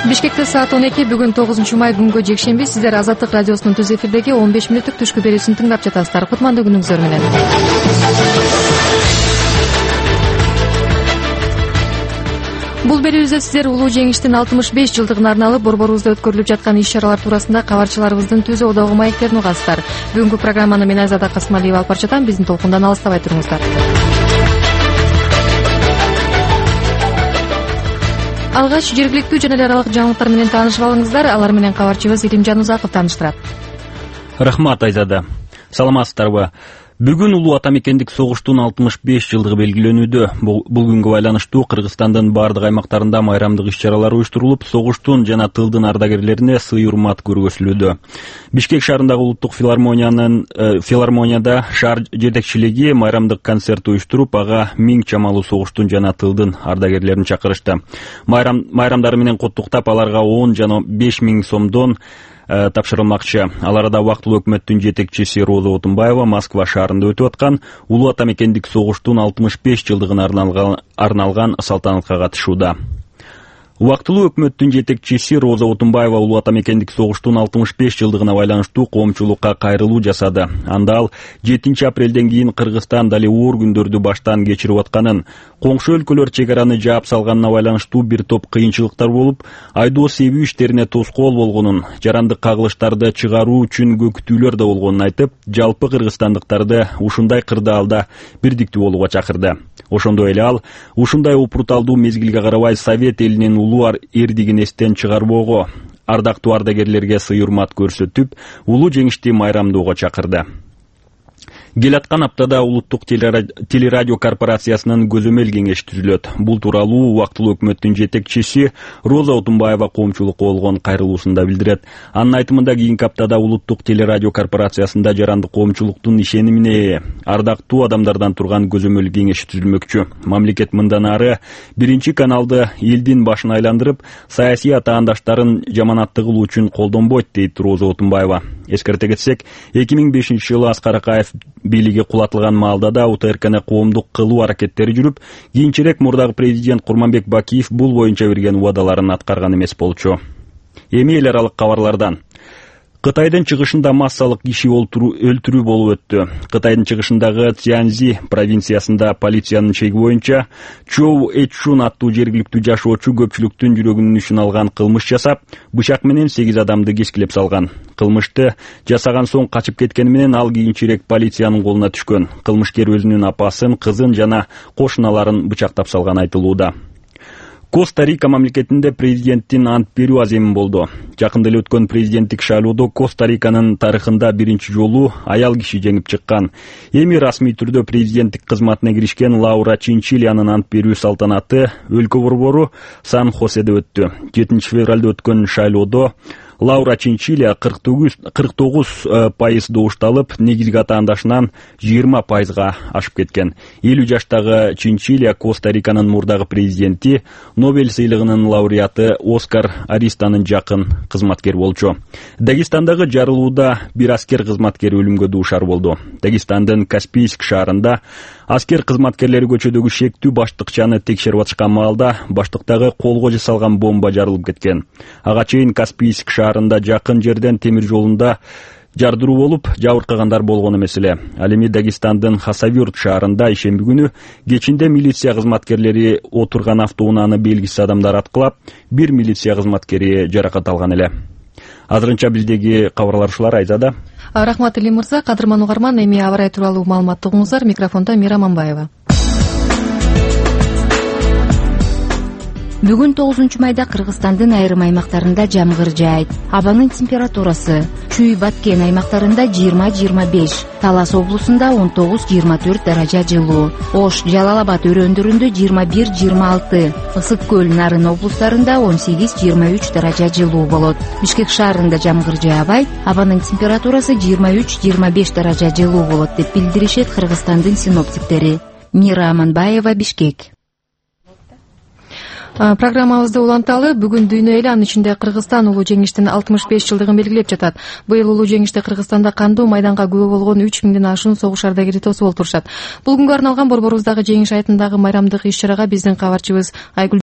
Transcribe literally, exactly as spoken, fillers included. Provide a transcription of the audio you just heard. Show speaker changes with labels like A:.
A: Бишкекте саат он эки, бүгүн тогузунчу май, күнгө жекшемби. Сиздер Азаттык радиосунун түз эфирдеги он беш мүнөттүк түшкү берүүсүн тыңдап жатасыздар. Кутмандуу күнүңүздөр менен. Бул берүүбүздө сиздер улуу жеңиштин алтымыш беш жылдыгына арналып борборубузда өткөрүлүп жаткан иш-чаралар туурасында кабарчыларыбыздын түз одогу маектерин угасыздар. Бүгүнкү программаны мен Айзада Касымалиева алып барып жатам. Биздин толкундан алыстабай туруңуздар. Алгач жергиликтүү жана эл аралык жаңылыктар менен таанышып алыңыздар. Алар менен кабарчыбыз Илимжан Узаков тааныштырат.
B: Рахмат, Айзада. Саламатсыздарбы? Бүгүн улуу ата мекендик согуштун алтымыш беш жылдыгы белгиленүүдө. Бул күнгө байланыштуу Кыргызстандын бардык аймактарында майрамдык иш-чаралар уюштурулуп, согуштун жана тылдын ардагерлерине сый-урмат көргөзүлүүдө. Бишкек шаарындагы улуттук филармониянын э, филармонияда шаар жетекчилиги майрамдык концерт уюштуруп, ага миң чамалуу согуштун жана тылдын ардагерлерин чакырышты. Майрам майрамдары менен куттуктап, аларга он жана беш миң сомдон тапшырылмакчы. Ал арада убактылуу өкмөттүн жетекчиси Роза Отунбаева Москва шаарында өтүп аткан улуу ата мекендик согуштун алтымыш беш жылдыгына арналган, арналган салтанатка катышууда. Убактылуу өкмөттүн жетекчиси Роза Отунбаева улуу ата мекендик согуштун алтымыш беш жылдыгына байланыштуу коомчулукка кайрылуу жасады. Анда ал жетинчи апрелден кийин Кыргызстан дали оор күндөрдү баштан кечирип атканын, коңшу өлкөлөр чек араны жаап салганына байланыштуу бир топ кыйынчылыктар болуп, айдоо себүү иштерине тоскоол болгонун, жарандык кагылыштарды чыгаруу үчүн көкүтүүлөр да болгонун айтып, жалпы кыргызстандыктарды ушундай кырдаалда бирдиктүү болууга чакырды. Ошондой эле ал ушундай опурталдуу мезгилге карабай Совет элинин улуу эрдигин эстен чыгарбоого, ардактуу ардагерлерге сый-урмат көрсөтүп, улуу жеңишти майрамдоого чакырды. Келаткан аптада улуттук телерадио корпорациясынын көзөмөл кеңеши түзүлөт. Бул тууралуу убактылуу өкмөттүн жетекчиси Роза Отунбаева коомчулукка болгон кайрылуусунда билдирет. Анын айтымында кийинки аптада улуттук телерадио корпорациясында жарандык коомчулуктун ишенимине ээ, ардактуу адамдардан турган көзөмөл кеңеши түзүлмөкчү. Мамлекет мындан ары биринчи каналды элдин башына айландырып, саясий атаандаштарын жаманатты кылуу үчүн колдонбойт, дейт Роза Отунбаева. Эскерте кетсек, эки миң бешинчи жылы Аскар Акаев бийлиги кулатылган маалда да УТРКны коомдук кылуу аракеттери жүрүп, кийинчерээк мурдагы президент Курманбек Бакиев бул боюнча берген убадаларын аткарган эмес болчу. Эми эл аралык кабарлардан. Кытайдын чыгышында массалык киши өлтүрүү болуп өттү. Кытайдын чыгышындагы Цзянзи провинциясында полициянын чеги боюнча Чоу Эчшун аттуу жергиликтүү жашоочу көпчүлүктүн жүрөгүнүн үчүн алган кылмыш жасап, бычак менен сегиз адамды кескилеп салган. Кылмышты жасаган соң качып кеткени менен ал кийинчерээк полициянын колуна түшкөн. Кылмышкер өзүнүн апасын, кызын жана кошуналарын бычактап салган айтылууда. Коста-Рика мамлекетинде президенттин ант берүү аземи болду. Жакында эле өткөн президенттик шайлоодо Коста-Риканын тарыхында биринчи жолу аял киши жеңип чыккан. Эми расмий түрдө президенттик кызматына киришкен Лаура Чинчилиянын ант берүү салтанаты өлкө борбору Сан-Хоседе өттү. жетинчи февралда өткөн шайлоодо Лаура Чинчилия кырк тогуз пайыз добушталып, негизги атаандашынан жыйырма пайызга ашып кеткен. элүү жаштагы Чинчилия Коста-Риканын мурдагы президенти, Нобель сыйлыгынын лауреаты Оскар Аристанын жакын кызматкери болчу. Дагестандагы жарылууда бир аскер кызматкери өлүмгө дуушар болду. Дагестандын Каспийск шаарында аскер кызматкерлери көчөдөгү шектүү баштыкчаны текшерип атышкан маалда баштыктагы колго жасалган бомба жарылып кеткен. Ага чейин Каспийск шаарында жакын жерден темир жолунда жардыруу болуп, жабыркагандар болгон эмес эле. Ал эми Дагестандын Хасавюрт шаарында ишемби күнү кечинде милиция кызматкерлери отурган автоунааны белгисиз адамдар аткылап, бир милиция кызматкери жаракат алган эле. Азырынча биздеги кабарлар ушулар, Айзада.
A: Рахмат Илим мырза. Кадырман угарман, эми аба ырайы тууралуу маалыматты угуңуздар. Микрофондо Мира Мамбаева.
C: Бүгүн тогузунчу майда Кыргызстандын айрым аймактарында жамгыр жаайт. Абанын температурасы Чүй-Баткен аймактарында жыйырма жыйырма беш, Талас облусунда он тогуз жыйырма төрт даража жылуу, Ош, Жалал-Абад өрөөндөрүндө жыйырма бир жыйырма алты, Ысык көл, Нарын облустарында он сегиз жыйырма үч даража жылуу болот. Бишкек шаарында жамгыр жаабайт, абанын температурасы жыйырма үч жыйырма беш даража жылуу болот деп билдиришет Кыргызстандын синоптиктери. Мира Аманбаева, Бишкек.
A: Программабызды уланталы. Бүгүн дүйнө эли, анын ичинде Кыргызстан улуу жеңиштин алтымыш беш жылдыгын белгилеп жатат. Быйыл улуу жеңиште Кыргызстанда кандуу майданга күбө болгон үч миңден ашуун согуш ардагери тосуп олтурушат. Бул күнгө арналган борборубуздагы жеңиш айтындагы майрамдык иш-чарага биздин кабарчыбыз Айгүл